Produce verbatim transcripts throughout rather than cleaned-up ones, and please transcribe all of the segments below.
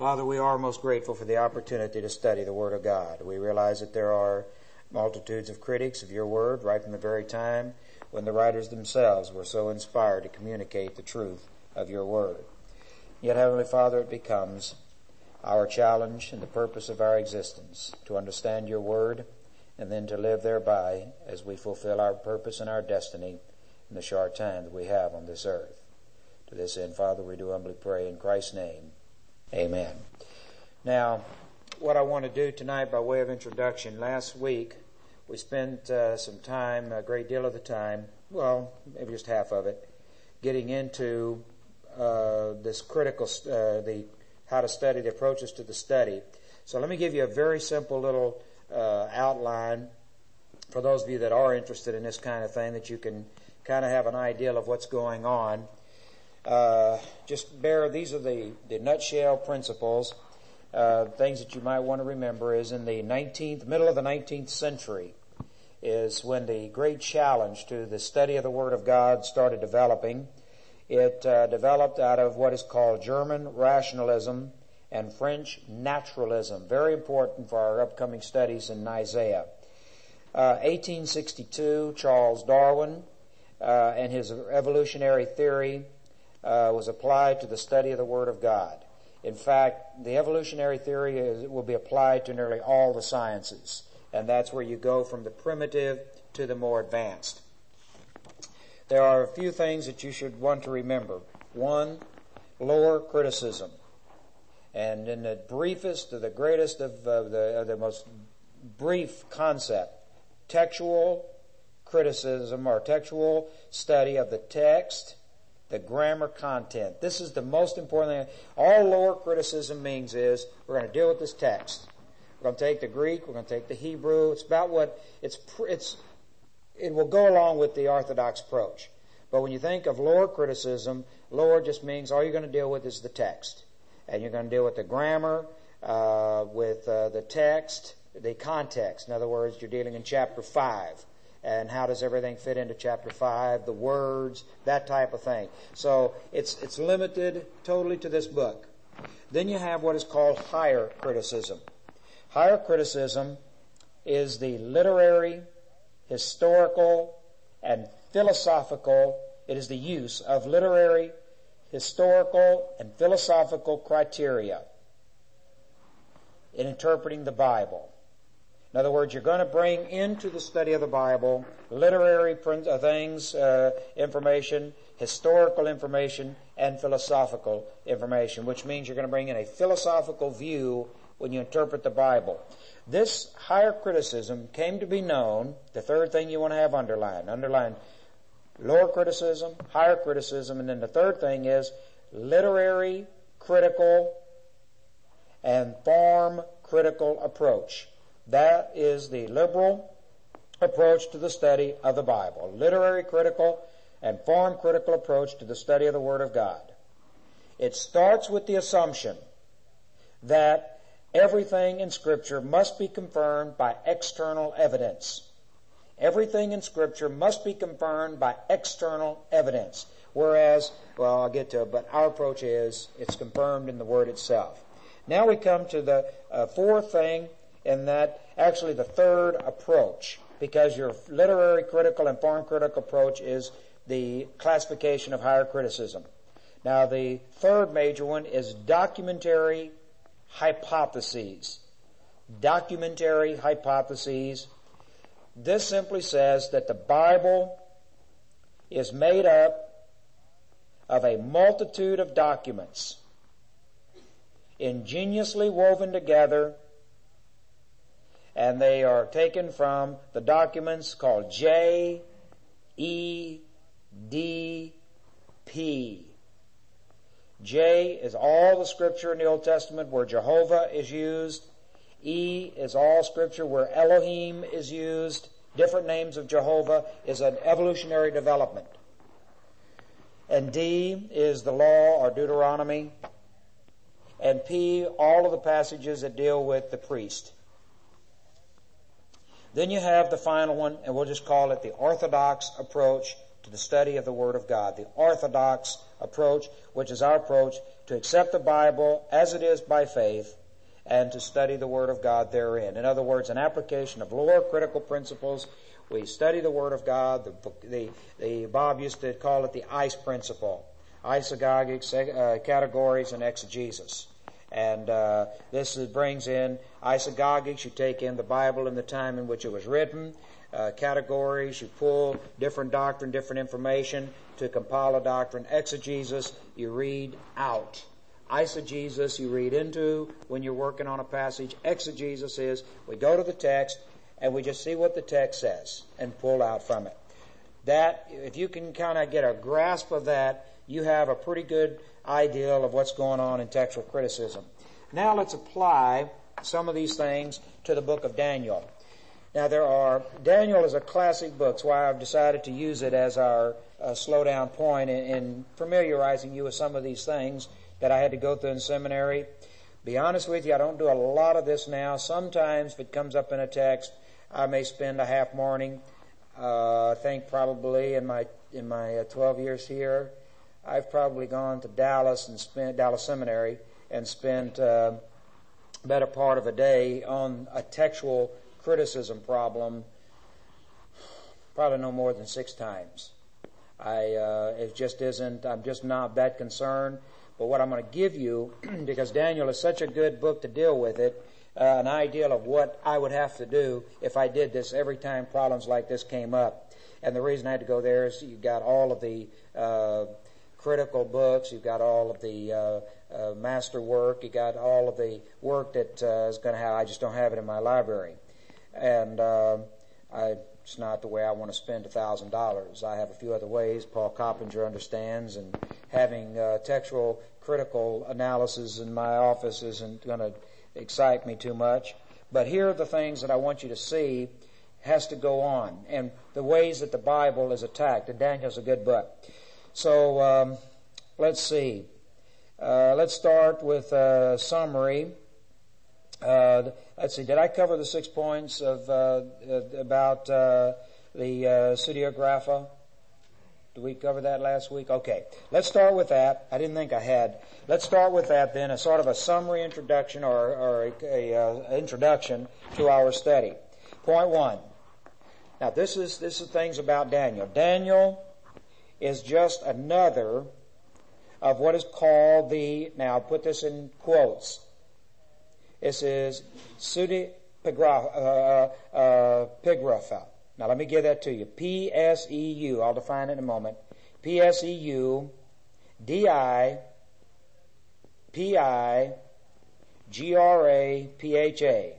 Father, we are most grateful for the opportunity to study the Word of God. We realize that there are multitudes of critics of your Word right from the very time when the writers themselves were so inspired to communicate the truth of your Word. Yet, Heavenly Father, it becomes our challenge and the purpose of our existence to understand your Word and then to live thereby as we fulfill our purpose and our destiny in the short time that we have on this earth. To this end, Father, we do humbly pray in Christ's name. Amen. Now, what I want to do tonight by way of introduction, last week we spent uh, some time, a great deal of the time, well, maybe just half of it, getting into uh, this critical, uh, the how to study, the approaches to the study. So let me give you a very simple little uh, outline for those of you that are interested in this kind of thing, that you can kind of have an idea of what's going on. Uh, just bear, these are the, the nutshell principles. Uh, things that you might want to remember is in the nineteenth, middle of the nineteenth century is when the great challenge to the study of the Word of God started developing. It uh, developed out of what is called German rationalism and French naturalism. Very important for our upcoming studies in Isaiah. Uh, eighteen sixty-two, Charles Darwin uh, and his evolutionary theory Uh, was applied to the study of the Word of God. In fact, the evolutionary theory is, will be applied to nearly all the sciences, and that's where you go from the primitive to the more advanced. There are a few things that you should want to remember. One, lower criticism. And in the briefest, of the greatest of, uh, the, of the most brief concept, textual criticism or textual study of the text, the grammar content. This is the most important thing. All lower criticism means is we're going to deal with this text. We're going to take the Greek. We're going to take the Hebrew. It's about what it's. It's. It will go along with the Orthodox approach. But when you think of lower criticism, lower just means all you're going to deal with is the text, and you're going to deal with the grammar, uh, with uh, the text, the context. In other words, you're dealing in chapter five. And how does everything fit into chapter five, the words, that type of thing. So it's it's limited totally to this book. Then you have what is called higher criticism. Higher criticism is the literary, historical, and philosophical. It is the use of literary, historical, and philosophical criteria in interpreting the Bible. In other words, you're going to bring into the study of the Bible literary things, uh, information, historical information, and philosophical information, which means you're going to bring in a philosophical view when you interpret the Bible. This higher criticism came to be known, the third thing you want to have underlined. Underline lower criticism, higher criticism, and then the third thing is literary, critical, and form critical approach. That is the liberal approach to the study of the Bible. Literary critical and form critical approach to the study of the Word of God. It starts with the assumption that everything in Scripture must be confirmed by external evidence. Everything in Scripture must be confirmed by external evidence. Whereas, well, I'll get to it, but our approach is it's confirmed in the Word itself. Now we come to the uh, fourth thing, and that actually the third approach, because your literary critical and form critical approach is the classification of higher criticism. Now the third major one is documentary hypotheses. Documentary hypotheses. This simply says that the Bible is made up of a multitude of documents ingeniously woven together, and they are taken from the documents called J E D P. J is all the Scripture in the Old Testament where Jehovah is used. E is all Scripture where Elohim is used. Different names of Jehovah is an evolutionary development. And D is the law or Deuteronomy. And P, all of the passages that deal with the priest. Then you have the final one, and we'll just call it the Orthodox approach to the study of the Word of God. The Orthodox approach, which is our approach to accept the Bible as it is by faith, and to study the Word of God therein. In other words, an application of lower critical principles. We study the Word of God. The, the, the Bob used to call it the ICE principle. Isagogic, uh, categories, and exegesis. And uh, this is, brings in isagogics. You take in the Bible in the time in which it was written. Uh, categories, you pull different doctrine, different information to compile a doctrine. Exegesis, you read out. Eisegesis, you read into when you're working on a passage. Exegesis is we go to the text and we just see what the text says and pull out from it. That, if you can kind of get a grasp of that, you have a pretty good idea of what's going on in textual criticism. Now let's apply some of these things to the book of Daniel. Now there are, Daniel is a classic book. That's why I've decided to use it as our uh, slow down point in, in familiarizing you with some of these things that I had to go through in seminary. Be honest with you, I don't do a lot of this now. Sometimes if it comes up in a text, I may spend a half morning. Uh, I think probably in my in my uh, twelve years here, I've probably gone to Dallas and spent Dallas Seminary and spent uh, a better part of a day on a textual criticism problem. Probably no more than six times. I uh, it just isn't. I'm just not that concerned. But what I'm going to give you, because Daniel is such a good book to deal with it, uh, an idea of what I would have to do if I did this every time problems like this came up. And the reason I had to go there is you've got all of the uh, critical books, you've got all of the uh, uh, master work, you've got all of the work that uh, is going to have, I just don't have it in my library. And uh, I, it's not the way I want to spend a thousand dollars. I have a few other ways Paul Coppinger understands, and having uh, textual critical analysis in my office isn't going to excite me too much. But here are the things that I want you to see has to go on, and the ways that the Bible is attacked. And Daniel's a good book. So um, let's see. Uh, let's start with a summary. Uh, let's see. Did I cover the six points of uh, about uh, the uh, Pseudeographa? Did we cover that last week? Okay. Let's start with that. I didn't think I had. Let's start with that then, a sort of a summary introduction or, or a, a, a introduction to our study. Point one. Now this is this is things about Daniel. Daniel is just another of what is called the, now I'll put this in quotes. This is Pseudeographa. Uh, uh, pigrapha. Now let me give that to you. P S E U. I'll define it in a moment. P S E U D I P I G R A P H A.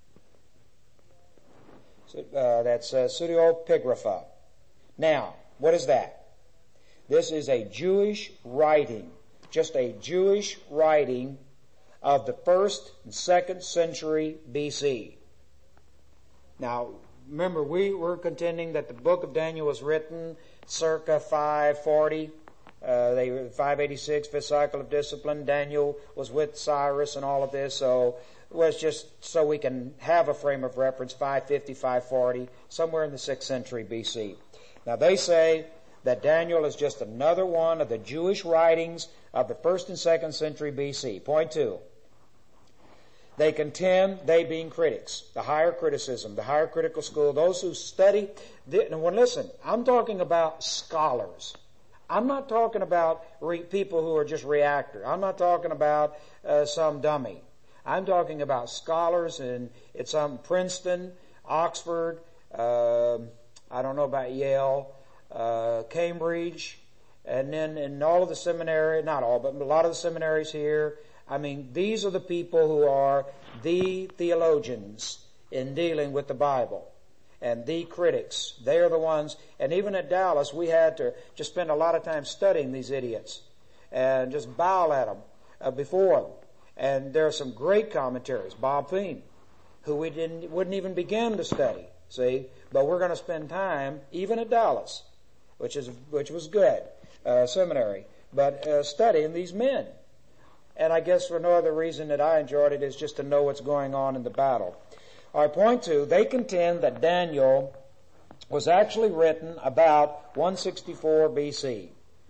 So, uh, that's uh, Pseudeographa. Now, what is that? This is a Jewish writing, just a Jewish writing of the first and second century B C. Now, remember, we were contending that the book of Daniel was written circa five forty, uh, they five eighty-six, fifth cycle of discipline. Daniel was with Cyrus and all of this, so it was just so we can have a frame of reference, five fifty, five forty, somewhere in the sixth century B C. Now, they say that Daniel is just another one of the Jewish writings of the first and second century B C. Point two. They contend, they being critics, the higher criticism, the higher critical school, those who study. And when listen, I'm talking about scholars. I'm not talking about re- people who are just reactor. I'm not talking about uh, some dummy. I'm talking about scholars in it's um, Princeton, Oxford, uh, I don't know about Yale, uh, Cambridge, and then in all of the seminary, not all, but a lot of the seminaries here. I mean, these are the people who are the theologians in dealing with the Bible and the critics. They are the ones, and even at Dallas, we had to just spend a lot of time studying these idiots and just bow at them uh, before them. And there are some great commentaries. Bob Thien, who we didn't wouldn't even begin to study, see? But we're going to spend time, even at Dallas, which is which was good, uh, seminary, but uh, studying these men. And I guess for no other reason that I enjoyed it is just to know what's going on in the battle. All right, point two, they contend that Daniel was actually written about one sixty-four B C.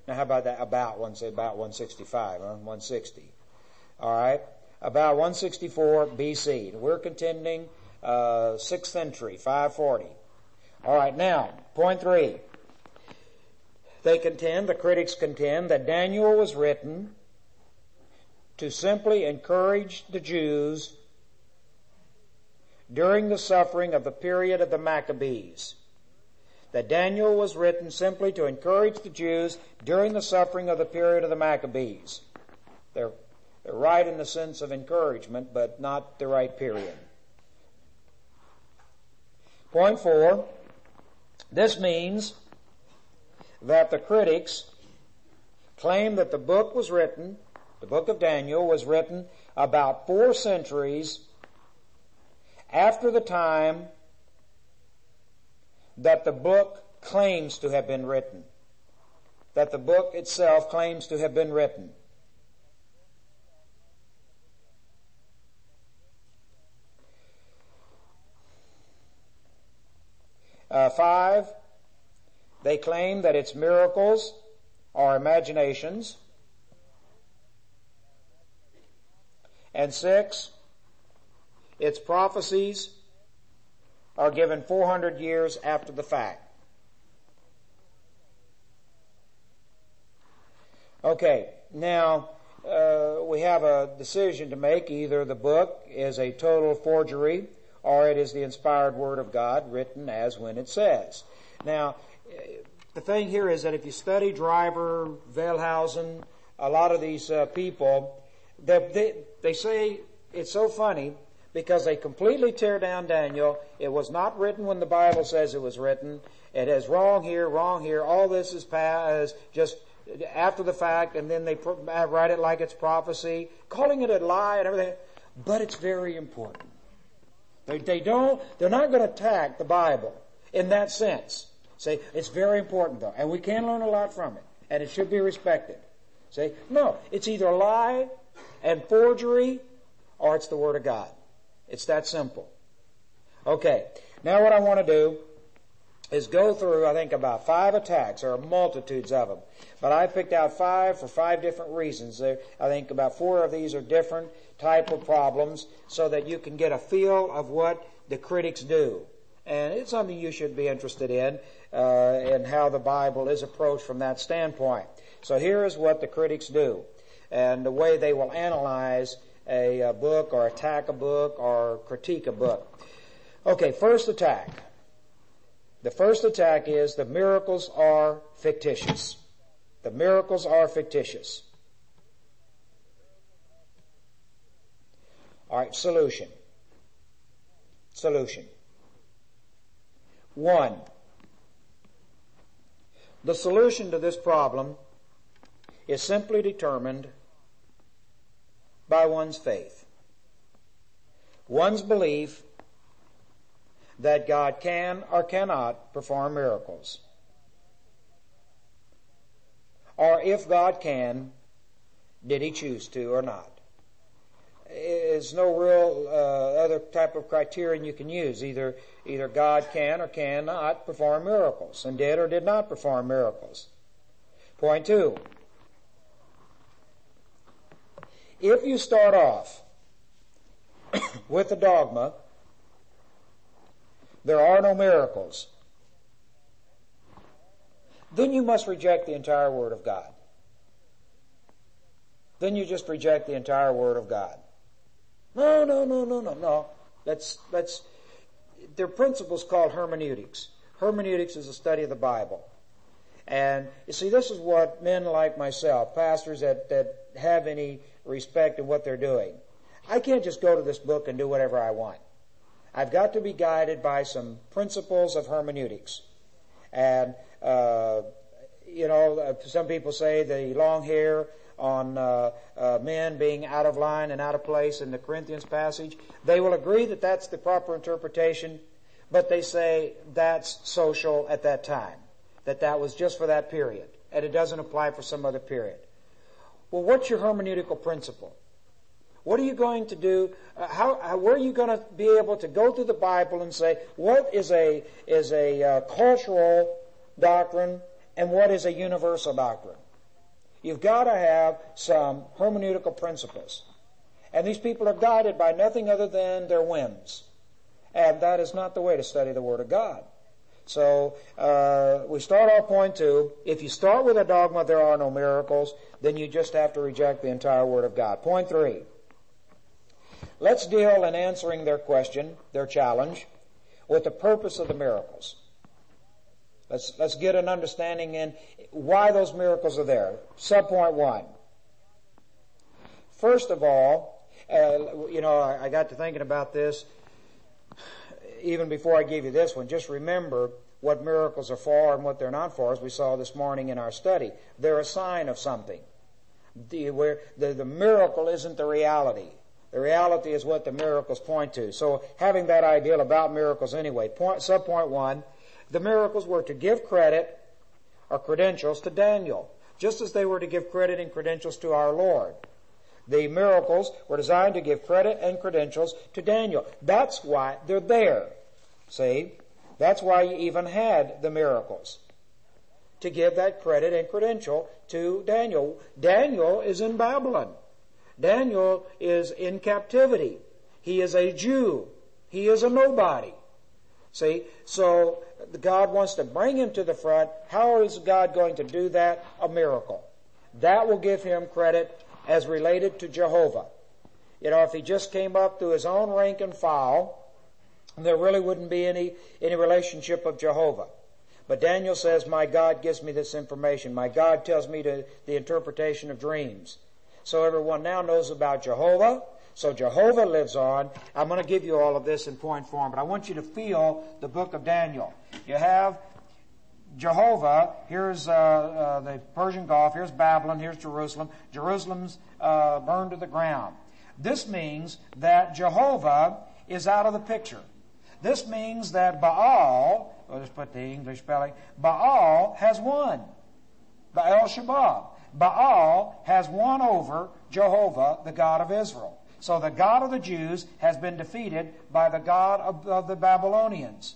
Now how about that? About one, say about one sixty-five, huh? one sixty. All right. About one sixty-four B C. We're contending uh, sixth century, five forty. All right. Now, point three. They contend, the critics contend, that Daniel was written to simply encourage the Jews during the suffering of the period of the Maccabees. That Daniel was written simply to encourage the Jews during the suffering of the period of the Maccabees. They're, they're right in the sense of encouragement, but not the right period. Point four, this means that the critics claim that the book was written, the book of Daniel was written about four centuries after the time that the book claims to have been written, that the book itself claims to have been written. Uh, five, they claim that its miracles are imaginations. And six, its prophecies are given four hundred years after the fact. Okay, now uh, we have a decision to make. Either the book is a total forgery or it is the inspired Word of God written as when it says. Now, the thing here is that if you study Driver, Wellhausen, a lot of these uh, people, they, they, they say it's so funny because they completely tear down Daniel. It was not written when the Bible says it was written. It is wrong here, wrong here. All this is past, just after the fact, and then they write it like it's prophecy, calling it a lie and everything. But it's very important. They, they don't, they're not going to attack the Bible in that sense. Say, it's very important though, and we can learn a lot from it, and it should be respected. Say, no, it's either a lie and forgery, or it's the Word of God. It's that simple. Okay, now what I want to do is go through, I think, about five attacks. There are multitudes of them. But I picked out five for five different reasons. There, I think about four of these are different type of problems so that you can get a feel of what the critics do. And it's something you should be interested in, uh, and how the Bible is approached from that standpoint. So here is what the critics do, and the way they will analyze a, a book or attack a book or critique a book. Okay, first attack. The first attack is the miracles are fictitious. The miracles are fictitious. All right, solution. Solution. One, the solution to this problem is simply determined by one's faith. One's belief that God can or cannot perform miracles. Or if God can, did He choose to or not? There's no real uh, other type of criterion you can use. Either either God can or cannot perform miracles, and did or did not perform miracles. Point two. If you start off with the dogma, there are no miracles, then you must reject the entire Word of God. Then you just reject the entire Word of God. No, no, no, no, no, no. That's, that's, there are principles called hermeneutics. Hermeneutics is a study of the Bible. And you see, this is what men like myself, pastors that, that have any respect in what they're doing. I can't just go to this book and do whatever I want. I've got to be guided by some principles of hermeneutics. And, uh, you know, some people say the long hair on uh, uh, men being out of line and out of place in the Corinthians passage. They will agree that that's the proper interpretation, but they say that's social at that time, that that was just for that period, and it doesn't apply for some other period. Well, what's your hermeneutical principle? What are you going to do? Uh, how, how, where are you going to be able to go through the Bible and say what is a is a uh, cultural doctrine and what is a universal doctrine? You've got to have some hermeneutical principles. And these people are guided by nothing other than their whims. And that is not the way to study the Word of God. So uh, we start off point two. If you start with a dogma, there are no miracles, then you just have to reject the entire Word of God. Point three. Let's deal in answering their question, their challenge, with the purpose of the miracles. Let's, let's get an understanding in why those miracles are there. Subpoint one. First of all, uh, you know, I, I got to thinking about this even before I gave you this one. Just remember what miracles are for and what they're not for, as we saw this morning in our study. They're a sign of something. The, where the, the miracle isn't the reality. The reality is what the miracles point to. So having that idea about miracles anyway. Point, subpoint one, the miracles were to give credit or credentials to Daniel, just as they were to give credit and credentials to our Lord. The miracles were designed to give credit and credentials to Daniel. That's why they're there. See? That's why you even had the miracles. To give that credit and credential to Daniel. Daniel is in Babylon. Daniel is in captivity. He is a Jew. He is a nobody. See? So God wants to bring him to the front. How is God going to do that? A miracle. That will give him credit as related to Jehovah. You know, if he just came up through his own rank and file, there really wouldn't be any, any relationship of Jehovah. But Daniel says, my God gives me this information. My God tells me to, the interpretation of dreams. So everyone now knows about Jehovah. So Jehovah lives on. I'm going to give you all of this in point form, but I want you to feel the book of Daniel. You have Jehovah, here's uh, uh, the Persian Gulf, here's Babylon, here's Jerusalem. Jerusalem's uh, burned to the ground. This means that Jehovah is out of the picture. This means that Baal, let's put the English spelling, Baal has won. Baal Shabab. Baal has won over Jehovah, the God of Israel. So the God of the Jews has been defeated by the God of, of the Babylonians.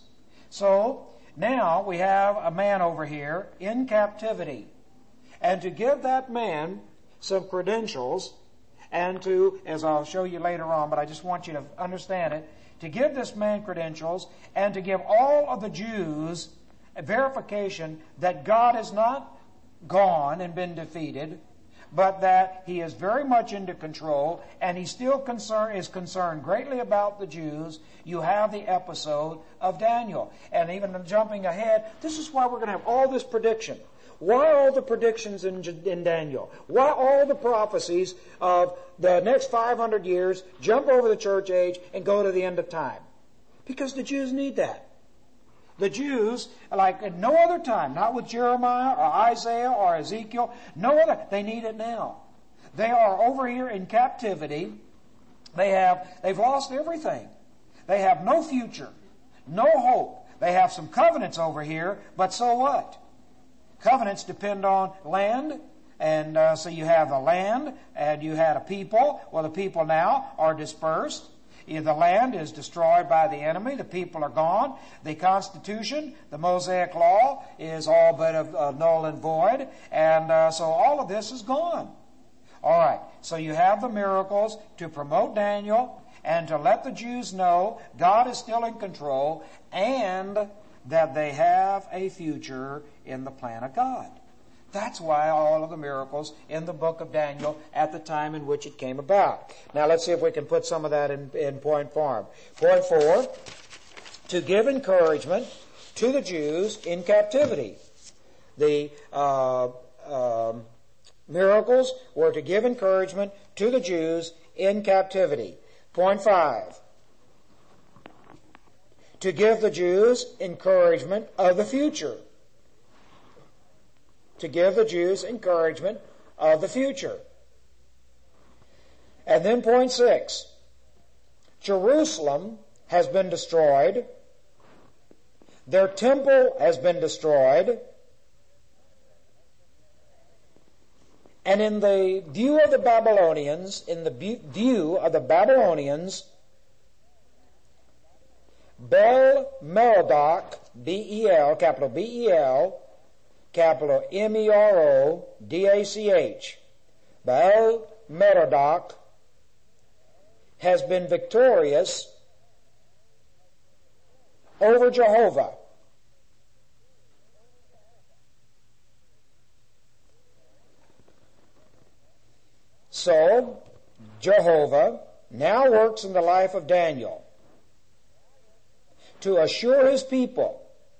So now we have a man over here in captivity. And to give that man some credentials, and to, as I'll show you later on, but I just want you to understand it, to give this man credentials and to give all of the Jews a verification that God has not gone and been defeated, but that he is very much into control, and he still concern, is concerned greatly about the Jews. You have the episode of Daniel. And even jumping ahead, this is why we're going to have all this prediction. Why all the predictions in, in Daniel? Why all the prophecies of the next five hundred years, jump over the church age, and go to the end of time? Because the Jews need that. The Jews, like at no other time, not with Jeremiah or Isaiah or Ezekiel, no other, they need it now. They are over here in captivity. They have, they've lost everything. They have no future, no hope. They have some covenants over here, but so what? Covenants depend on land, and uh, so you have the land, and you had a people. Well, the people now are dispersed. The land is destroyed by the enemy. The people are gone. The Constitution, the Mosaic Law, is all but uh, null and void. And uh, so all of this is gone. All right. So you have the miracles to promote Daniel and to let the Jews know God is still in control and that they have a future in the plan of God. That's why all of the miracles in the book of Daniel at the time in which it came about. Now let's see if we can put some of that in, in point form. Point four, to give encouragement to the Jews in captivity. The uh, um, miracles were to give encouragement to the Jews in captivity. Point five, to give the Jews encouragement of the future. To give the Jews encouragement of the future. And then point six, Jerusalem has been destroyed. Their temple has been destroyed. And in the view of the Babylonians, in the view of the Babylonians, Bel Merodach, B E L, capital B E L, capital M E R O D A C H, Baal Merodach, has been victorious over Jehovah. So, Jehovah now works in the life of Daniel to assure his people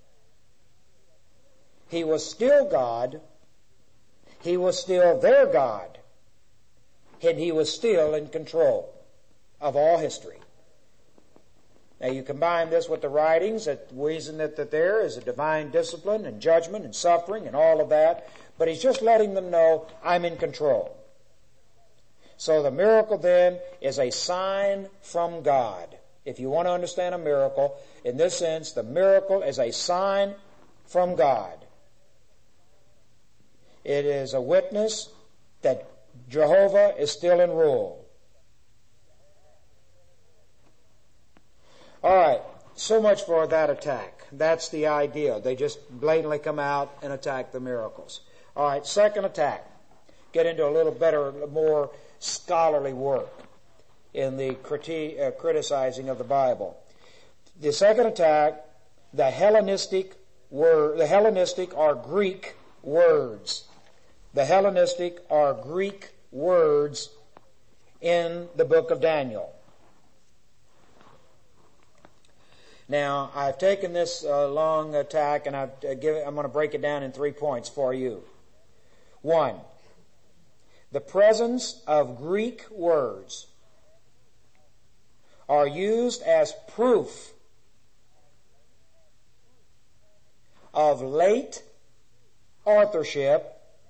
he was still God, he was still their God, and he was still in control of all history. Now you combine this with the writings, that the reason that, that there is a divine discipline and judgment and suffering and all of that, but he's just letting them know, I'm in control. So the miracle then is a sign from God. If you want to understand a miracle, in this sense, the miracle is a sign from God. It is a witness that Jehovah is still in rule. All right, so much for that attack. That's the idea. They just blatantly come out and attack the miracles. All right, second attack. Get into a little better, more scholarly work in the criti- uh, criticizing of the Bible. The second attack, the Hellenistic word, the Hellenistic or Greek words. The Hellenistic or Greek words in the book of Daniel. Now, I've taken this uh, long attack and I've, uh, give, I'm going to break it down in three points for you. One, the presence of Greek words are used as proof of late authorship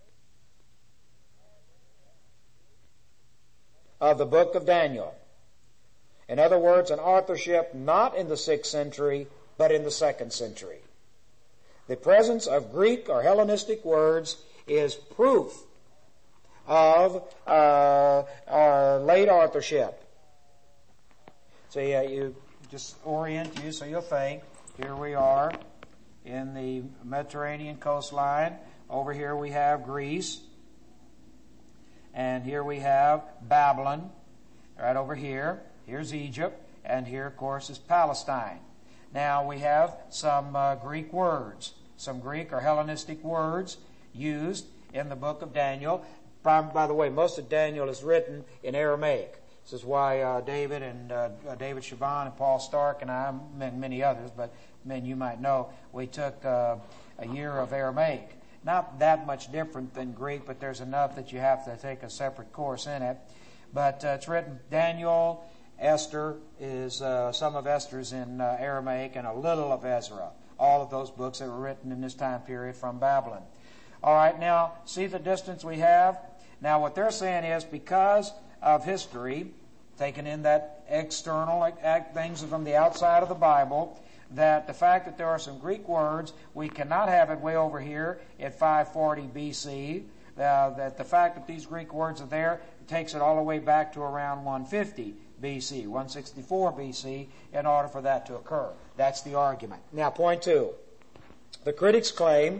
of the book of Daniel. In other words, an authorship not in the sixth century, but in the second century. The presence of Greek or Hellenistic words is proof of uh, uh, late authorship. So yeah, you just orient you so you'll think, here we are in the Mediterranean coastline. Over here we have Greece. And here we have Babylon, right over here. Here's Egypt, and here, of course, is Palestine. Now, we have some uh, Greek words, some Greek or Hellenistic words used in the book of Daniel. By, by the way, most of Daniel is written in Aramaic. This is why uh, David and uh, David Shaban and Paul Stark and I, and many others, but men you might know, we took uh, a year of Aramaic. Not that much different than Greek, but there's enough that you have to take a separate course in it. But uh, it's written Daniel, Esther is uh, some of Esther's in uh, Aramaic, and a little of Ezra. All of those books that were written in this time period from Babylon. All right, now see the distance we have. Now what they're saying is because of history, taking in that external things from the outside of the Bible, that the fact that there are some Greek words, we cannot have it way over here at five forty B C. Uh, that the fact that these Greek words are there takes it all the way back to around one fifty B C, one sixty-four B C, in order for that to occur. That's the argument. Now, point two. The critics claim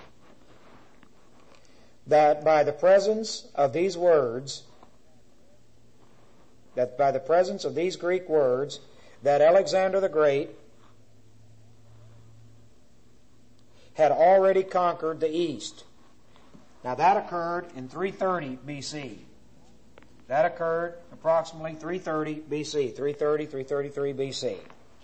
that by the presence of these words, that by the presence of these Greek words, that Alexander the Great had already conquered the East. Now that occurred in three thirty B C. That occurred approximately three thirty B C, three thirty, three thirty-three B C.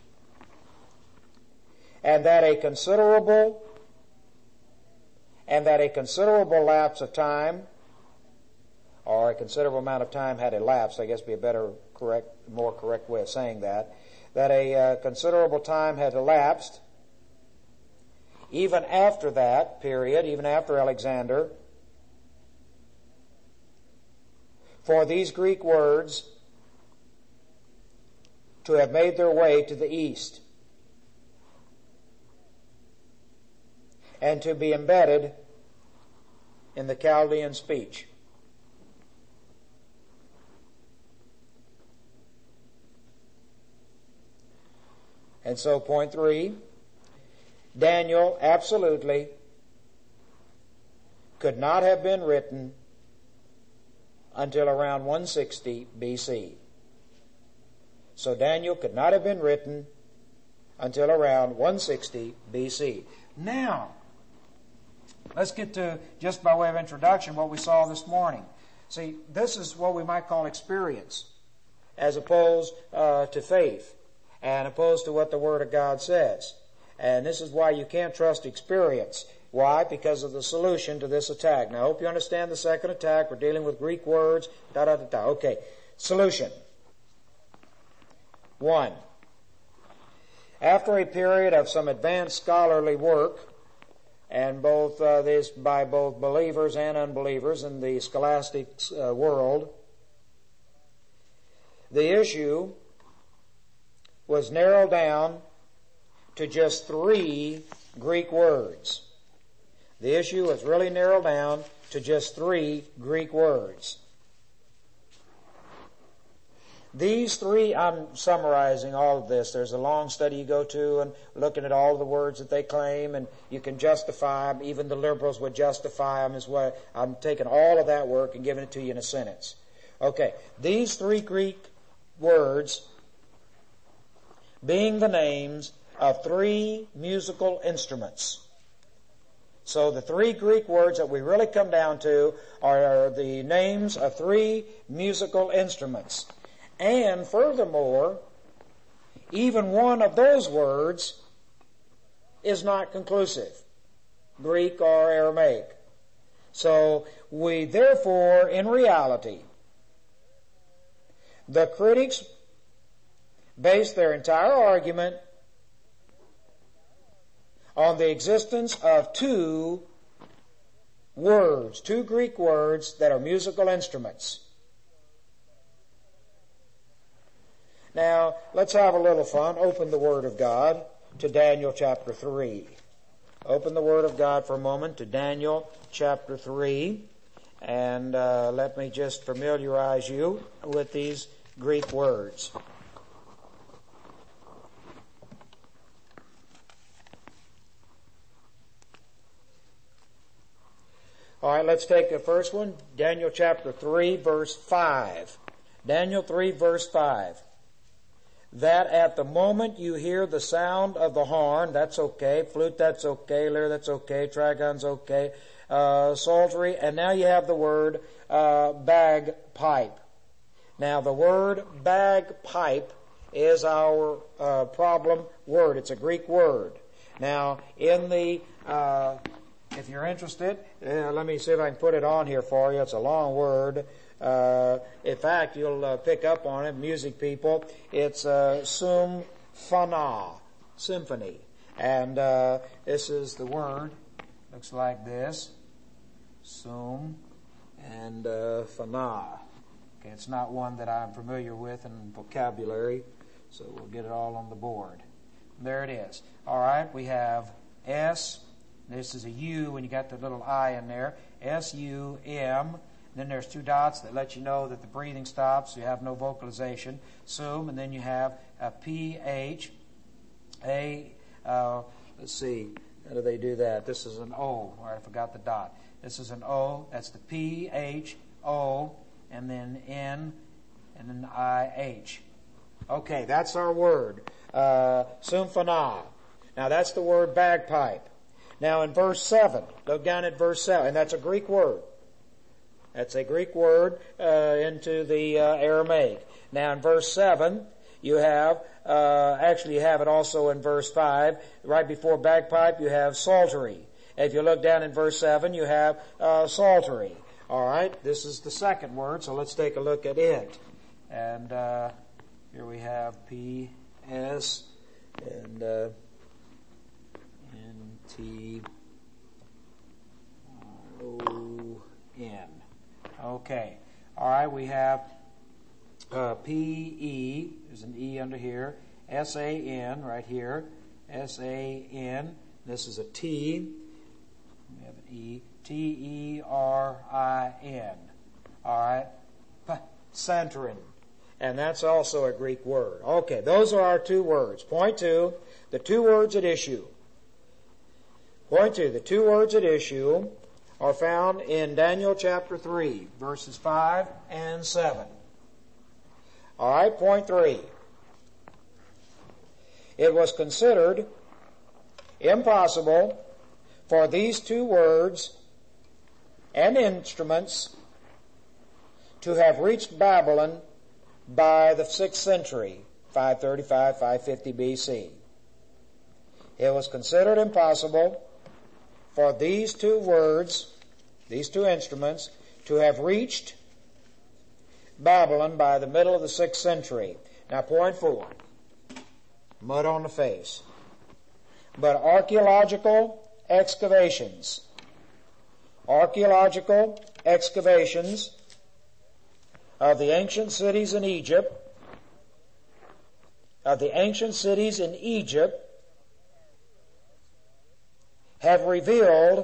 And that a considerable and that a considerable lapse of time, or a considerable amount of time had elapsed, I guess would be a better, correct, more correct way of saying that, that a uh, considerable time had elapsed even after that period, even after Alexander, for these Greek words to have made their way to the East and to be embedded in the Chaldean speech. And so, point three, Daniel absolutely could not have been written until around one sixty B C. So Daniel could not have been written until around one sixty B C. Now, let's get to, just by way of introduction, what we saw this morning. See, this is what we might call experience, as opposed uh, to faith, and opposed to what the Word of God says. And this is why you can't trust experience. Why? Because of the solution to this attack. Now, I hope you understand the second attack. We're dealing with Greek words, da da da da. Okay, solution. One. After a period of some advanced scholarly work, and both uh, this by both believers and unbelievers in the scholastic uh, world, the issue was narrowed down to just three Greek words. The issue was really narrowed down to just three Greek words. These three, I'm summarizing all of this. There's a long study you go to and looking at all the words that they claim, and you can justify them. Even the liberals would justify them as well. I'm taking all of that work and giving it to you in a sentence. Okay, these three Greek words being the names of three musical instruments. So the three Greek words that we really come down to are the names of three musical instruments. And furthermore, even one of those words is not conclusive, Greek or Aramaic. So we therefore, in reality, the critics base their entire argument on the existence of two words, two Greek words that are musical instruments. Now, let's have a little fun. Open the Word of God to Daniel chapter three. Open the Word of God for a moment to Daniel chapter three. And uh, let me just familiarize you with these Greek words. All right, let's take the first one. Daniel chapter three, verse five. Daniel three, verse five. That at the moment you hear the sound of the horn, that's okay, flute, that's okay, lyre, that's okay, trigon's okay, uh, psaltery, and now you have the word uh, bagpipe. Now the word bagpipe is our uh, problem word. It's a Greek word. Now in the, uh, if you're interested, uh, let me see if I can put it on here for you. It's a long word. Uh, in fact, you'll uh, pick up on it, music people. It's uh, symphona, symphony. And uh, this is the word. Looks like this. Sum and uh, phana. Okay, it's not one that I'm familiar with in vocabulary, so we'll get it all on the board. There it is. All right, we have S. This is a U, and you got the little I in there. S U M. Then there's two dots that let you know that the breathing stops, so you have no vocalization. Sum, and then you have a P H. A, uh, let's see, how do they do that? This is an O. All right, I forgot the dot. This is an O. That's the P H O, and then N, and then I H. Okay, that's our word. Uh, symphona. Now that's the word bagpipe. Now in verse seven, look down at verse seven, and that's a Greek word. That's a Greek word uh, into the uh, Aramaic. Now in verse seven, you have, uh, actually you have it also in verse five. Right before bagpipe, you have psaltery. If you look down in verse seven, you have uh, psaltery. All right, this is the second word, so let's take a look at it. And uh, here we have P, S, and uh, N, T, O, N. Okay. All right, we have uh, P E, there's an E under here, S A N right here, S A N, this is a T, we have an E, T E R I N. All right, Santorin. And that's also a Greek word. Okay, those are our two words. Point two, the two words at issue. Point two, the two words at issue are found in Daniel chapter three, verses five and seven. All right, point three. It was considered impossible for these two words and instruments to have reached Babylon by the sixth century, five thirty-five, five fifty B C. It was considered impossible for these two words, these two instruments, to have reached Babylon by the middle of the sixth century. Now, point four. Mud on the face. But archaeological excavations, archaeological excavations of the ancient cities in Egypt, of the ancient cities in Egypt, have revealed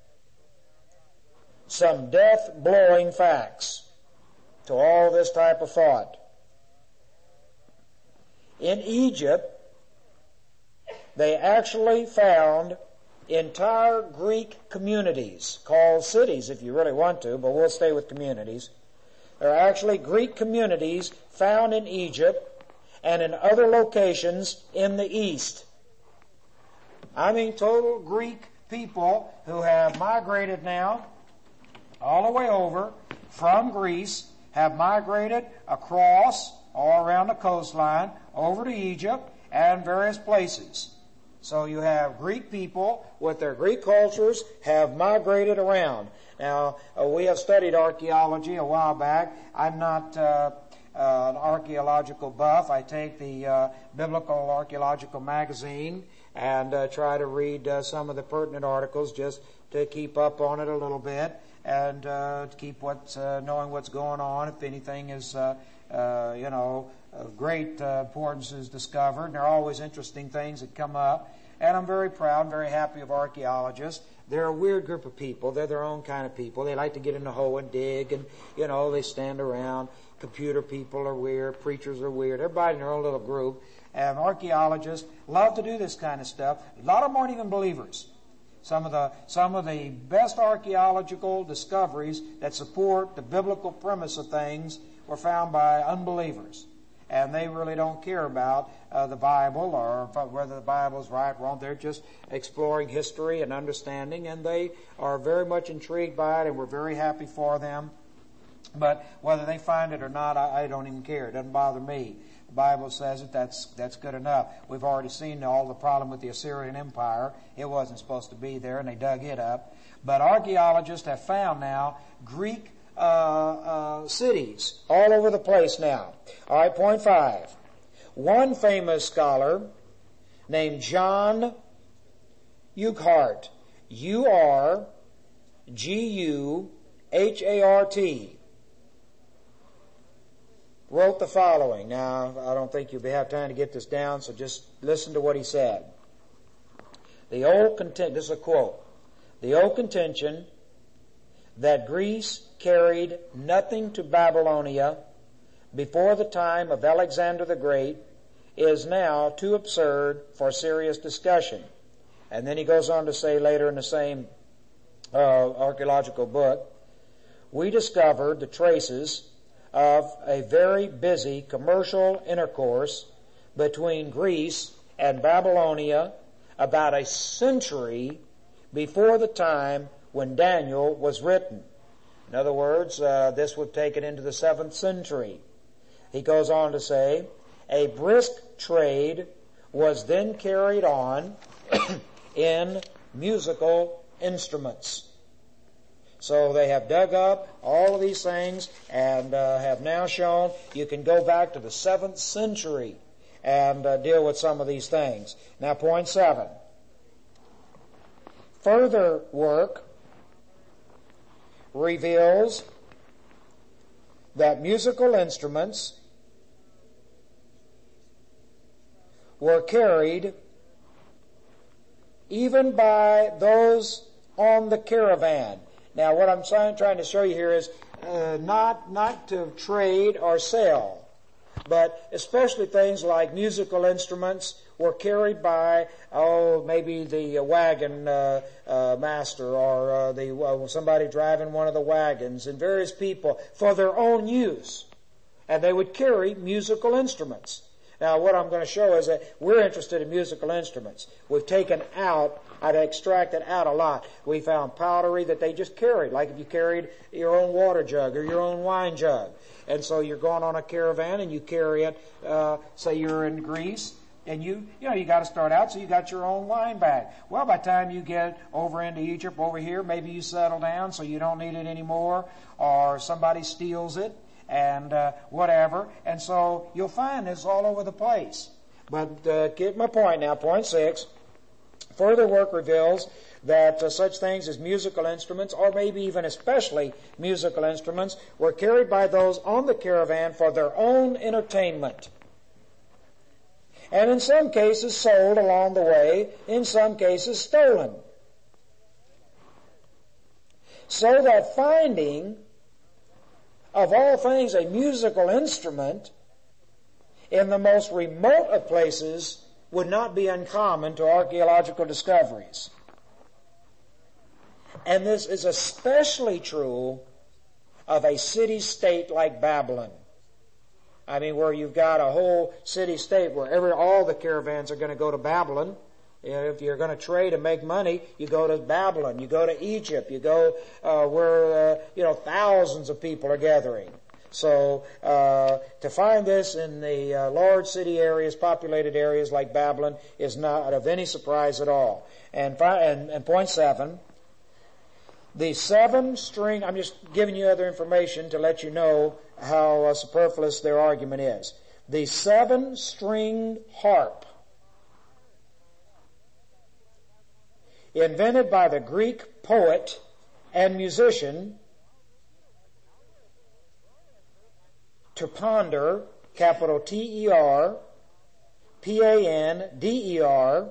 some death-blowing facts to all this type of thought. In Egypt, they actually found entire Greek communities, called cities if you really want to, but we'll stay with communities. There are actually Greek communities found in Egypt and in other locations in the East. I mean total Greek people who have migrated now all the way over from Greece, have migrated across all around the coastline over to Egypt and various places. So you have Greek people with their Greek cultures have migrated around. Now, uh, we have studied archaeology a while back. I'm not uh, uh, an archaeological buff. I take the uh, Biblical Archaeological Magazine and uh, try to read uh, some of the pertinent articles just to keep up on it a little bit and uh, to keep what's, uh, knowing what's going on. If anything is, uh, uh, you know, of great uh, importance is discovered. And there are always interesting things that come up. And I'm very proud, very happy of archaeologists. They're a weird group of people. They're their own kind of people. They like to get in the hole and dig, and, you know, they stand around. Computer people are weird. Preachers are weird. Everybody in their own little group. And archaeologists love to do this kind of stuff. A lot of them aren't even believers. Some of the some of the best archaeological discoveries that support the biblical premise of things were found by unbelievers. And they really don't care about uh, the Bible or whether the Bible is right or wrong. They're just exploring history and understanding, and they are very much intrigued by it, and we're very happy for them. But whether they find it or not, I, I don't even care. It doesn't bother me. The Bible says it, that's, that's good enough. We've already seen all the problem with the Assyrian Empire. It wasn't supposed to be there, and they dug it up. But archaeologists have found now Greek uh, uh, cities all over the place now. All right, point five. One famous scholar named John Urquhart, U R G U H A R T, wrote the following. Now, I don't think you'll have time to get this down, so just listen to what he said. The old content, this is a quote, the old contention that Greece carried nothing to Babylonia before the time of Alexander the Great is now too absurd for serious discussion. And then he goes on to say later in the same uh, archaeological book, we discovered the traces of a very busy commercial intercourse between Greece and Babylonia about a century before the time when Daniel was written. In other words, uh, this would take it into the seventh century. He goes on to say, a brisk trade was then carried on in musical instruments. So they have dug up all of these things and uh, have now shown you can go back to the seventh century and uh, deal with some of these things. Now, point seven. Further work reveals that musical instruments were carried even by those on the caravan. Now, what I'm trying to show you here is uh, not not to trade or sell, but especially things like musical instruments were carried by, oh, maybe the uh, wagon uh, uh, master or uh, the uh, somebody driving one of the wagons, and various people for their own use. And they would carry musical instruments. Now, what I'm going to show is that we're interested in musical instruments. We've taken out, I've extracted out a lot. We found pottery that they just carried, like if you carried your own water jug or your own wine jug. And so you're going on a caravan and you carry it, uh, say you're in Greece, and you, you know, you got to start out, so you got your own wine bag. Well, by the time you get over into Egypt, over here, maybe you settle down so you don't need it anymore, or somebody steals it, and uh, whatever. And so you'll find this all over the place. But uh, get my point now, point six. Further work reveals that uh, such things as musical instruments, or maybe even especially musical instruments, were carried by those on the caravan for their own entertainment. And in some cases sold along the way, in some cases stolen. So that finding, of all things, a musical instrument in the most remote of places would not be uncommon to archaeological discoveries. And this is especially true of a city-state like Babylon. I mean, where you've got a whole city-state where every, all the caravans are going to go to Babylon. You know, if you're going to trade and make money, you go to Babylon, you go to Egypt, you go uh, where, uh, you know, thousands of people are gathering. So uh, to find this in the uh, large city areas, populated areas like Babylon, is not of any surprise at all. And, fi- and, and point seven, the seven string, I'm just giving you other information to let you know how uh, superfluous their argument is. The seven-stringed harp, invented by the Greek poet and musician Terpander, capital T E R, P A N D E R,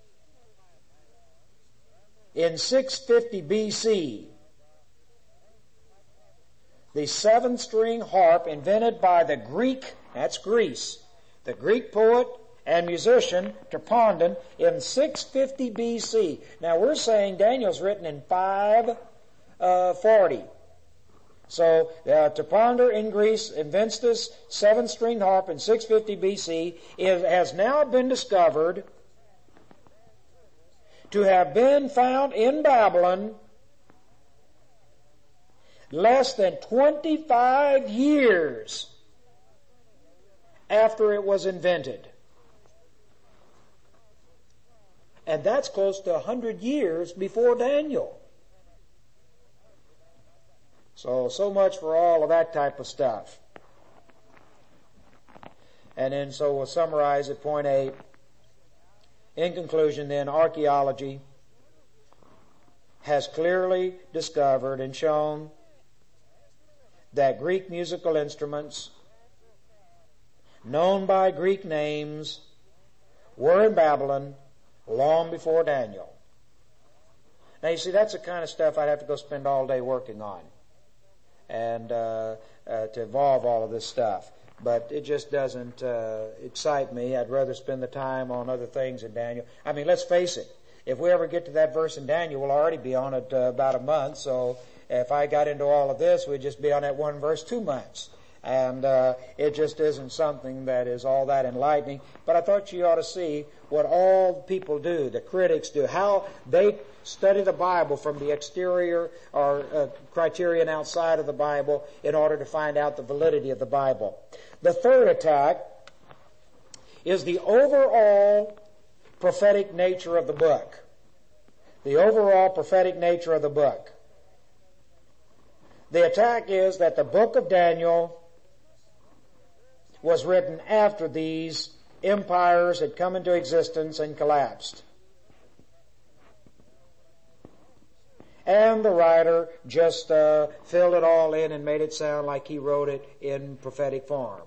in six fifty B C. The seven-string harp invented by the Greek, that's Greece, the Greek poet and musician Terpander in six fifty B C. Now we're saying Daniel's written in five forty. So uh, Terpander in Greece invents this seven-string harp in six fifty B C. It has now been discovered to have been found in Babylon less than twenty-five years after it was invented. And that's close to one hundred years before Daniel. So, so much for all of that type of stuff. And then, so we'll summarize at point eight. In conclusion, then, archaeology has clearly discovered and shown that Greek musical instruments, known by Greek names, were in Babylon long before Daniel. Now, you see, that's the kind of stuff I'd have to go spend all day working on, and uh, uh, to evolve all of this stuff. But it just doesn't uh, excite me. I'd rather spend the time on other things in Daniel. I mean, let's face it. If we ever get to that verse in Daniel, we'll already be on it uh, about a month. So if I got into all of this, we'd just be on that one verse two months. And uh, it just isn't something that is all that enlightening. But I thought you ought to see what all the people do, the critics do, how they study the Bible from the exterior or uh, criterion outside of the Bible in order to find out the validity of the Bible. The third attack is the overall prophetic nature of the book. The overall prophetic nature of the book. The attack is that the book of Daniel was written after these empires had come into existence and collapsed. And the writer just uh, filled it all in and made it sound like he wrote it in prophetic form.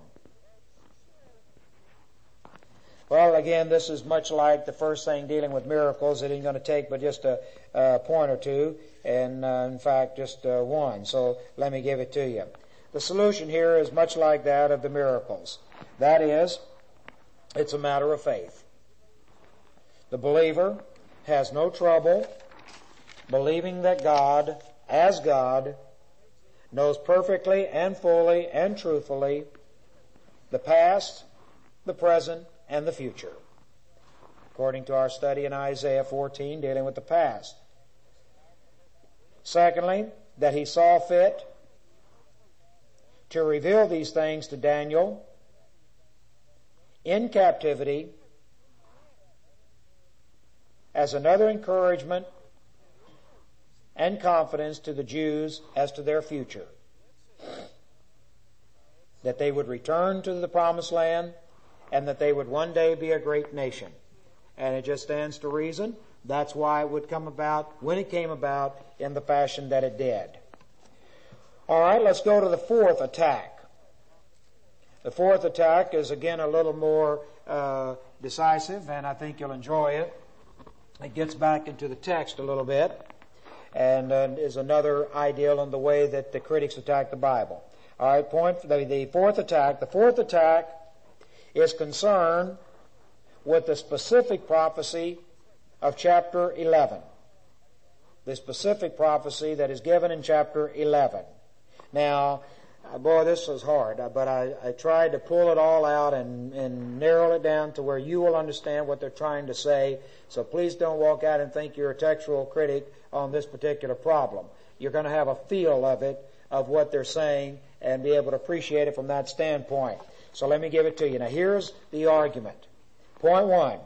Well, again, this is much like the first thing dealing with miracles. It ain't going to take but just a, a point or two, and uh, in fact, just uh, one. So let me give it to you. The solution here is much like that of the miracles. That is, it's a matter of faith. The believer has no trouble believing that God, as God, knows perfectly and fully and truthfully the past, the present, and the future. According to our study in Isaiah fourteen, dealing with the past. Secondly, that he saw fit to reveal these things to Daniel in captivity as another encouragement and confidence to the Jews as to their future. That they would return to the promised land and that they would one day be a great nation. And it just stands to reason. That's why it would come about when it came about in the fashion that it did. All right, let's go to the fourth attack. The fourth attack is again a little more uh, decisive, and I think you'll enjoy it. It gets back into the text a little bit, and uh, is another ideal in the way that the critics attack the Bible. All right, point the, the fourth attack. The fourth attack is concerned with the specific prophecy of chapter eleven. The specific prophecy that is given in chapter eleven. Now, boy, this was hard, but I, I tried to pull it all out and, and narrow it down to where you will understand what they're trying to say. So please don't walk out and think you're a textual critic on this particular problem. You're going to have a feel of it, of what they're saying, and be able to appreciate it from that standpoint. So let me give it to you. Now here's the argument. Point one.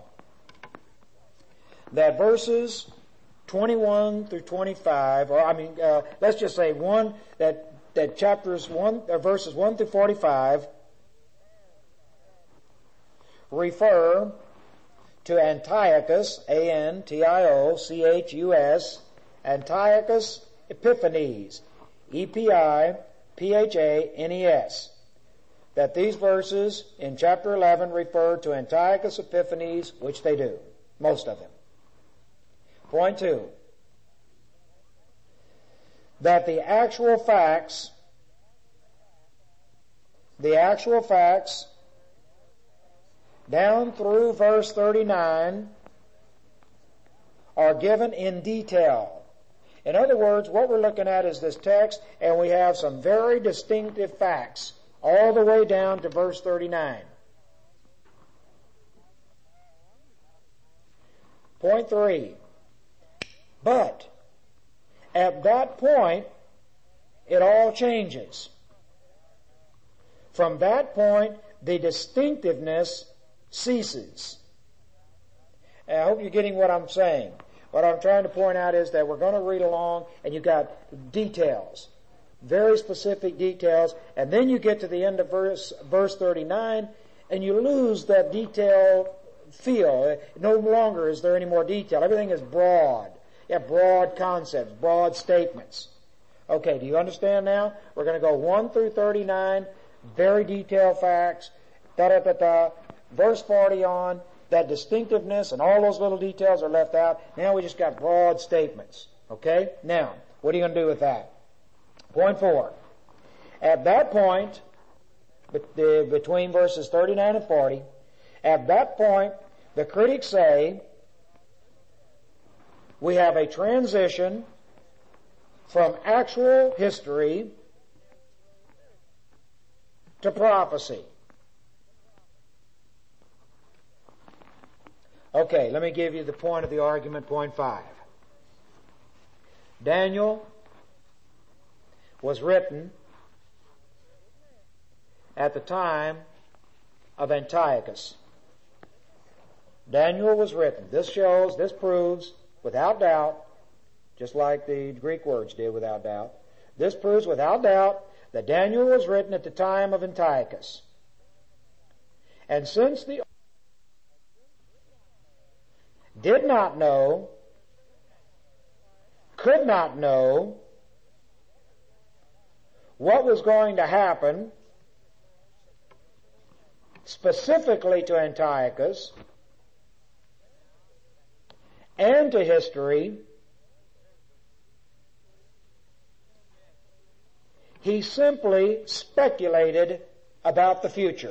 That verses twenty-one through twenty-five, or I mean, uh, let's just say one, that that chapters one, uh, verses one through forty-five refer to Antiochus, A N T I O C H U S, Antiochus Epiphanes, E P I P H A N E S. That these verses in chapter eleven refer to Antiochus Epiphanes, which they do, most of them. Point two, that the actual facts, the actual facts down through verse thirty-nine are given in detail. In other words, what we're looking at is this text, and we have some very distinctive facts all the way down to verse thirty-nine. Point three. But at that point, it all changes. From that point, the distinctiveness ceases. And I hope you're getting what I'm saying. What I'm trying to point out is that we're going to read along, and you've got details, very specific details, and then you get to the end of verse, verse thirty-nine, and you lose that detail feel. No longer is there any more detail. Everything is broad. You have broad concepts, broad statements. Okay, do you understand now? We're going to go one through thirty-nine, very detailed facts, da-da-da-da, verse forty on, that distinctiveness and all those little details are left out. Now we just got broad statements. Okay? Now, what are you going to do with that? Point four. At that point, between verses thirty-nine and forty, at that point, the critics say, we have a transition from actual history to prophecy. Okay, let me give you the point of the argument, point five. Daniel was written at the time of Antiochus. Daniel was written. This shows, this proves, without doubt, just like the Greek words did without doubt, this proves without doubt that Daniel was written at the time of Antiochus. And since the did not know, could not know what was going to happen specifically to Antiochus and to history, He simply speculated about the future.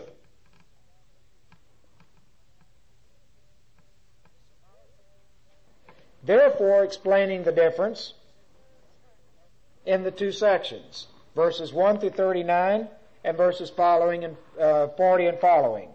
Therefore, explaining the difference in the two sections, verses one through thirty-nine and verses following and uh, forty and following.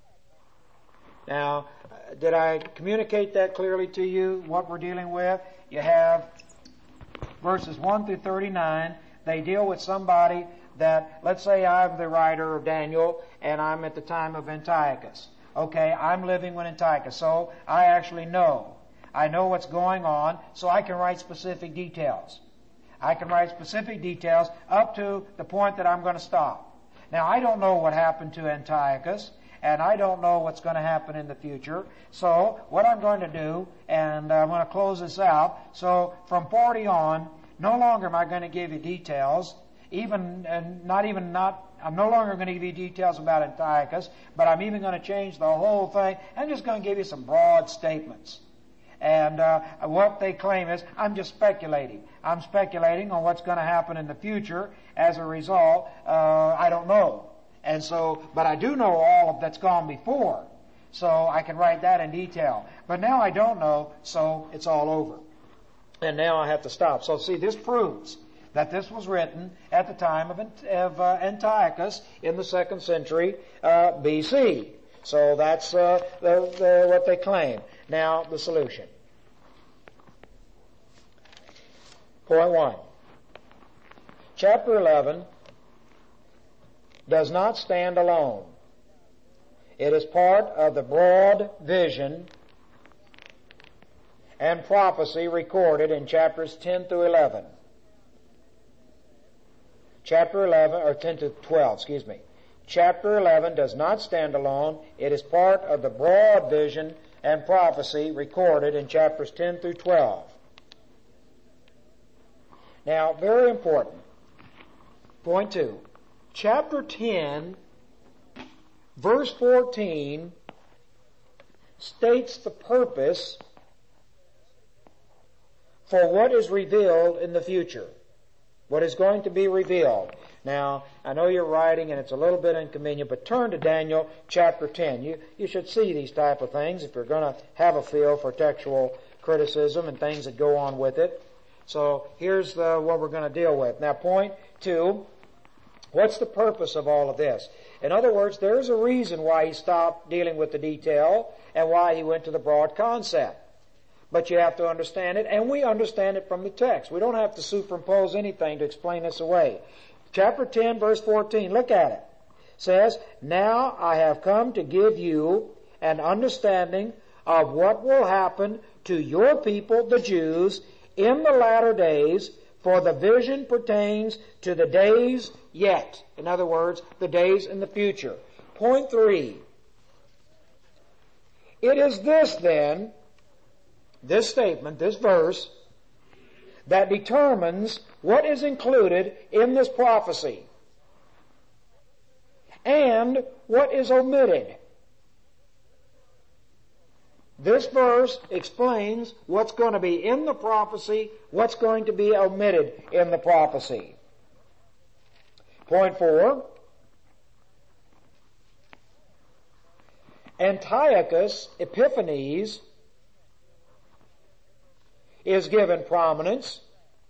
Now, did I communicate that clearly to you, what we're dealing with? You have verses one through thirty-nine. They deal with somebody that, let's say I'm the writer of Daniel and I'm at the time of Antiochus. Okay, I'm living with Antiochus, so I actually know. I know what's going on, so I can write specific details. I can write specific details up to the point that I'm going to stop. Now, I don't know what happened to Antiochus, and I don't know what's going to happen in the future. So, what I'm going to do, and I'm going to close this out, so from forty on, no longer am I going to give you details, even, and not even not, I'm no longer going to give you details about Antiochus, but I'm even going to change the whole thing. I'm just going to give you some broad statements. And uh, what they claim is, I'm just speculating. I'm speculating on what's going to happen in the future. As a result, uh, I don't know. And so, but I do know all of that's gone before. So I can write that in detail. But now I don't know, so it's all over. And now I have to stop. So see, this proves that this was written at the time of, of uh, Antiochus in the second century uh, B C. So that's uh, the, the, what they claim. Now, the solution. Point one. Chapter eleven does not stand alone. It is part of the broad vision and prophecy recorded in chapters ten through eleven. Chapter eleven, or ten to twelve, excuse me. Chapter eleven does not stand alone. It is part of the broad vision and prophecy recorded in chapters ten through twelve. Now, very important. Point two. Chapter ten, verse fourteen, states the purpose for what is revealed in the future. What is going to be revealed. Now, I know you're writing and it's a little bit inconvenient, but turn to Daniel chapter ten. You, you should see these type of things if you're going to have a feel for textual criticism and things that go on with it. So here's the, what we're going to deal with. Now, point two, what's the purpose of all of this? In other words, there's a reason why he stopped dealing with the detail and why he went to the broad concept. But you have to understand it, and we understand it from the text. We don't have to superimpose anything to explain this away. Chapter ten, verse fourteen, look at it. It says, "Now I have come to give you an understanding of what will happen to your people, the Jews, in the latter days, for the vision pertains to the days yet." In other words, the days in the future. Point three. It is this then, this statement, this verse, that determines what is included in this prophecy and what is omitted. This verse explains what's going to be in the prophecy, what's going to be omitted in the prophecy. Point four. Antiochus Epiphanes is given prominence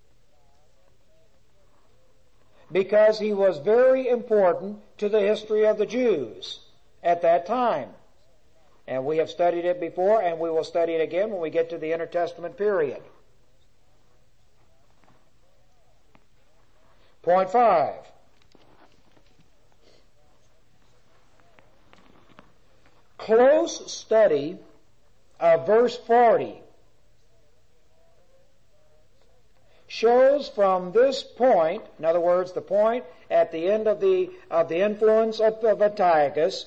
because he was very important to the history of the Jews at that time. And we have studied it before, and we will study it again when we get to the intertestament period. Point five. Close study of verse forty shows from this point, in other words, the point at the end of the of the influence of, of Antiochus,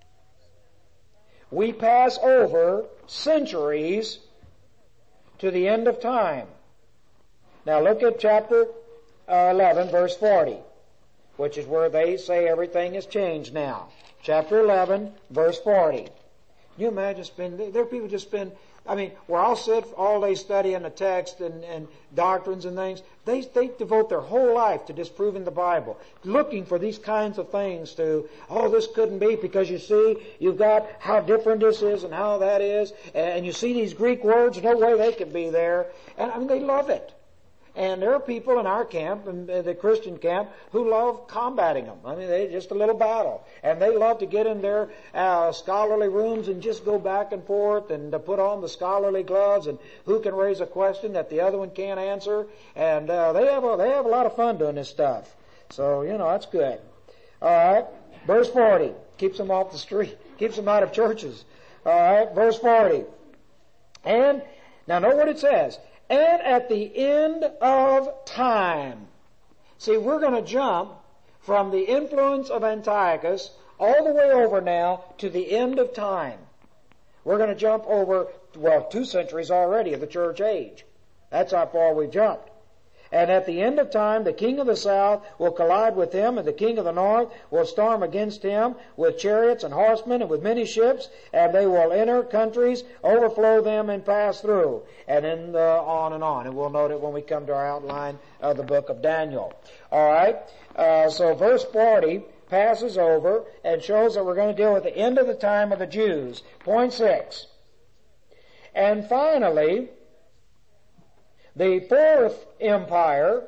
we pass over centuries to the end of time. Now look at chapter uh, eleven, verse forty, which is where they say everything has changed now. Chapter eleven, verse forty. Can you imagine spend, there are people just spend I mean, where I'll sit all day studying the text and, and doctrines and things, they, they devote their whole life to disproving the Bible, looking for these kinds of things to, oh, this couldn't be because you see, you've got how different this is and how that is, and you see these Greek words, no way they could be there. And I mean, they love it. And there are people in our camp, in the Christian camp, who love combating them. I mean, they just a little battle. And they love to get in their uh, scholarly rooms and just go back and forth and to put on the scholarly gloves and who can raise a question that the other one can't answer. And uh, they have a, they have a lot of fun doing this stuff. So, you know, that's good. All right. Verse forty. Keeps them off the street. Keeps them out of churches. All right. Verse forty. And, now note what it says. And at the end of time. See, we're going to jump from the influence of Antiochus all the way over now to the end of time. We're going to jump over, well, two centuries already of the church age. That's how far we've jumped. And at the end of time, the king of the south will collide with him, and the king of the north will storm against him with chariots and horsemen and with many ships, and they will enter countries, overflow them, and pass through. And then uh, on and on. And we'll note it when we come to our outline of the book of Daniel. All right. Uh, so verse forty passes over and shows that we're going to deal with the end of the time of the Jews. Point six. And finally, the fourth empire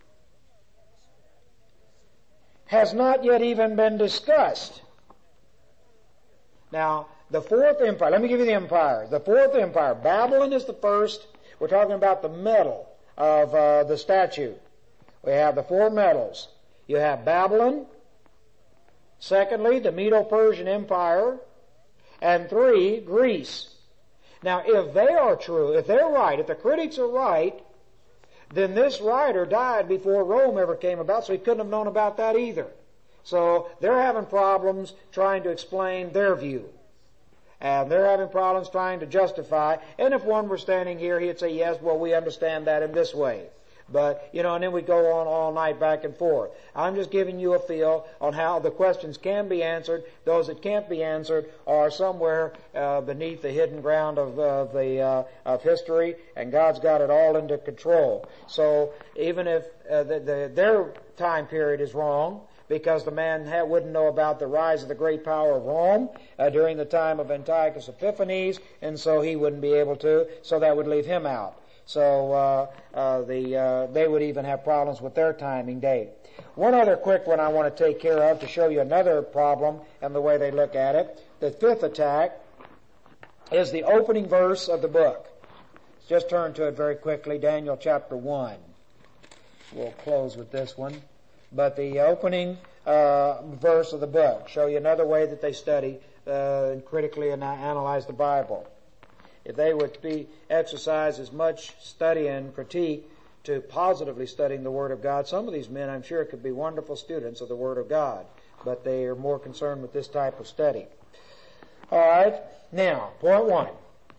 has not yet even been discussed. Now, the fourth empire, let me give you the empires. The fourth empire, Babylon is the first. We're talking about the metal of uh, the statue. We have the four metals. You have Babylon. Secondly, the Medo-Persian Empire. And three, Greece. Now, if they are true, if they're right, if the critics are right, then this writer died before Rome ever came about, so he couldn't have known about that either. So they're having problems trying to explain their view. And they're having problems trying to justify. And if one were standing here, he'd say, yes, well, we understand that in this way. But, you know, and then we go on all night back and forth. I'm just giving you a feel on how the questions can be answered. Those that can't be answered are somewhere uh, beneath the hidden ground of, uh, the uh, of history, and God's got it all under control. So even if uh, the, the, their time period is wrong, because the man ha- wouldn't know about the rise of the great power of Rome uh, during the time of Antiochus Epiphanes, and so he wouldn't be able to, so that would leave him out. So uh, uh, the uh, they would even have problems with their timing date. One other quick one I want to take care of to show you another problem and the way they look at it. The fifth attack is the opening verse of the book. Let's just turn to it very quickly, Daniel chapter one. We'll close with this one. But the opening uh, verse of the book, show you another way that they study uh, and critically analyze the Bible. If they would be exercise as much study and critique to positively studying the Word of God, some of these men, I'm sure, could be wonderful students of the Word of God, but they are more concerned with this type of study. All right. Now, point one.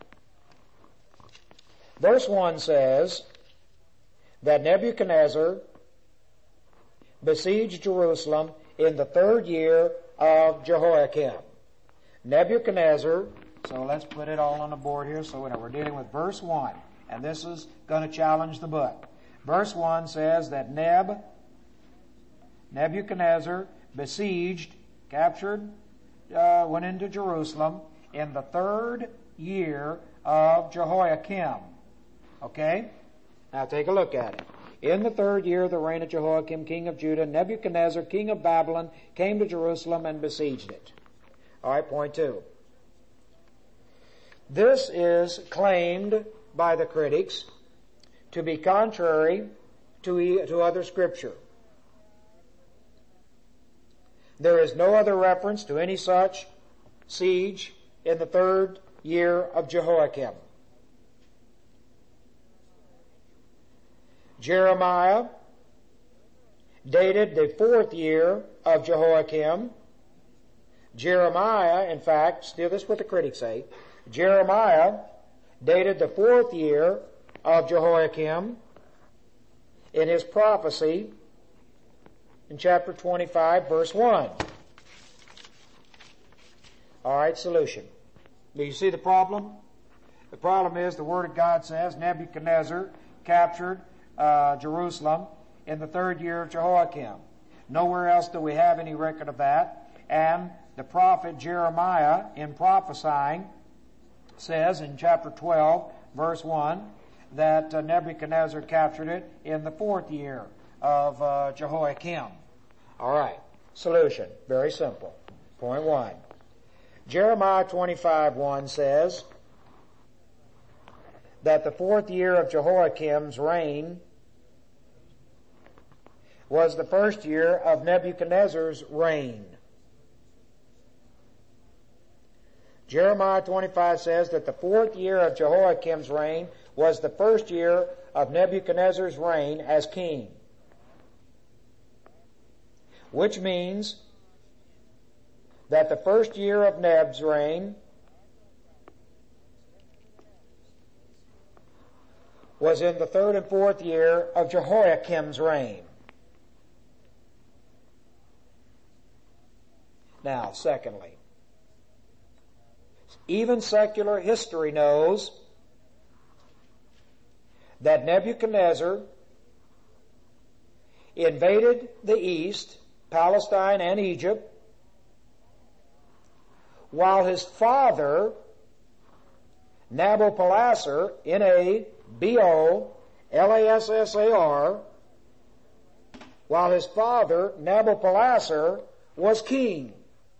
Verse one says that Nebuchadnezzar besieged Jerusalem in the third year of Jehoiakim. Nebuchadnezzar, so let's put it all on the board here so we know we're dealing with verse one, and this is going to challenge the book. Verse one says that Neb, Nebuchadnezzar besieged, captured, uh, went into Jerusalem in the third year of Jehoiakim. Okay? Now take a look at it. In the third year of the reign of Jehoiakim, king of Judah, Nebuchadnezzar, king of Babylon, came to Jerusalem and besieged it. All right, point two. This is claimed by the critics to be contrary to, to other scripture. There is no other reference to any such siege in the third year of Jehoiakim. Jeremiah dated the fourth year of Jehoiakim. Jeremiah, in fact, still this is what the critics say, Jeremiah dated the fourth year of Jehoiakim in his prophecy in chapter twenty-five, verse one. All right, solution. Do you see the problem? The problem is the Word of God says Nebuchadnezzar captured uh, Jerusalem in the third year of Jehoiakim. Nowhere else do we have any record of that. And the prophet Jeremiah, in prophesying, says in chapter twelve, verse one, that uh, Nebuchadnezzar captured it in the fourth year of uh, Jehoiakim. All right. Solution. Very simple. Point one. Jeremiah twenty-five one says that the fourth year of Jehoiakim's reign was the first year of Nebuchadnezzar's reign. Jeremiah twenty-five says that the fourth year of Jehoiakim's reign was the first year of Nebuchadnezzar's reign as king. Which means that the first year of Neb's reign was in the third and fourth year of Jehoiakim's reign. Now, secondly, even secular history knows that Nebuchadnezzar invaded the east, Palestine and Egypt, while his father, Nabopolassar, N A B O L A S S A R, while his father, Nabopolassar, was king.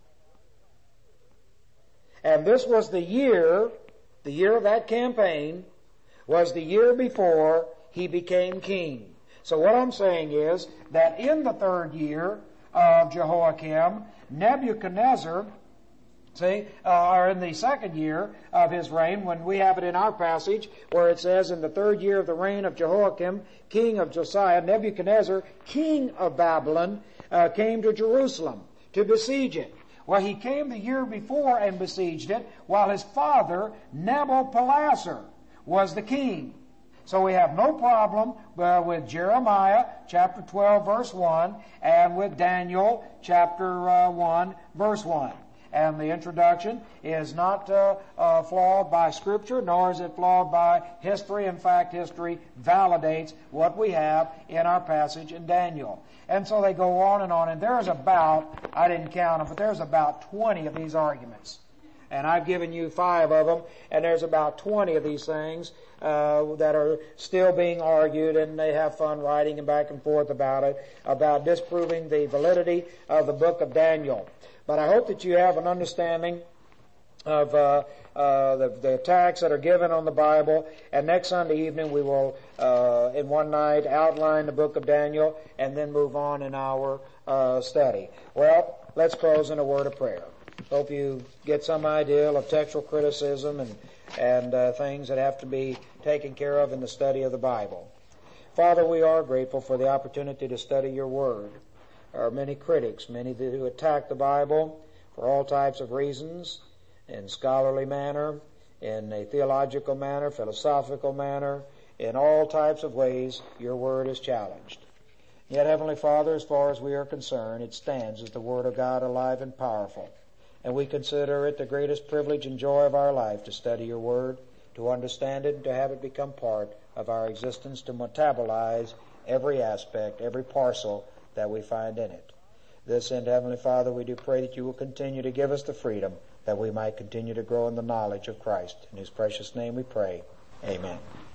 And this was the year, the year of that campaign, was the year before he became king. So what I'm saying is that in the third year of Jehoiakim, Nebuchadnezzar, see, uh, or in the second year of his reign, when we have it in our passage where it says, in the third year of the reign of Jehoiakim, king of Josiah, Nebuchadnezzar, king of Babylon, uh, came to Jerusalem to besiege it. Well, he came the year before and besieged it, while his father, Nabopolassar, was the king. So we have no problem uh, with Jeremiah chapter twelve, verse one, and with Daniel chapter uh, one, verse one. And the introduction is not uh, uh, flawed by Scripture, nor is it flawed by history. In fact, history validates what we have in our passage in Daniel. And so they go on and on, and there's about, I didn't count them, but there's about twenty of these arguments. And I've given you five of them, and there's about twenty of these things uh, that are still being argued, and they have fun writing and back and forth about it, about disproving the validity of the book of Daniel. But I hope that you have an understanding of uh, uh, the, the attacks that are given on the Bible. And next Sunday evening we will, uh, in one night, outline the book of Daniel and then move on in our uh, study. Well, let's close in a word of prayer. Hope you get some idea of textual criticism and, and uh, things that have to be taken care of in the study of the Bible. Father, we are grateful for the opportunity to study your Word. There are many critics, many who attack the Bible for all types of reasons, in scholarly manner, in a theological manner, philosophical manner, in all types of ways your Word is challenged. Yet, Heavenly Father, as far as we are concerned, it stands as the Word of God, alive and powerful. And we consider it the greatest privilege and joy of our life to study your Word, to understand it, and to have it become part of our existence, to metabolize every aspect, every parcel that we find in it. This end, Heavenly Father, we do pray that you will continue to give us the freedom that we might continue to grow in the knowledge of Christ. In his precious name we pray. Amen.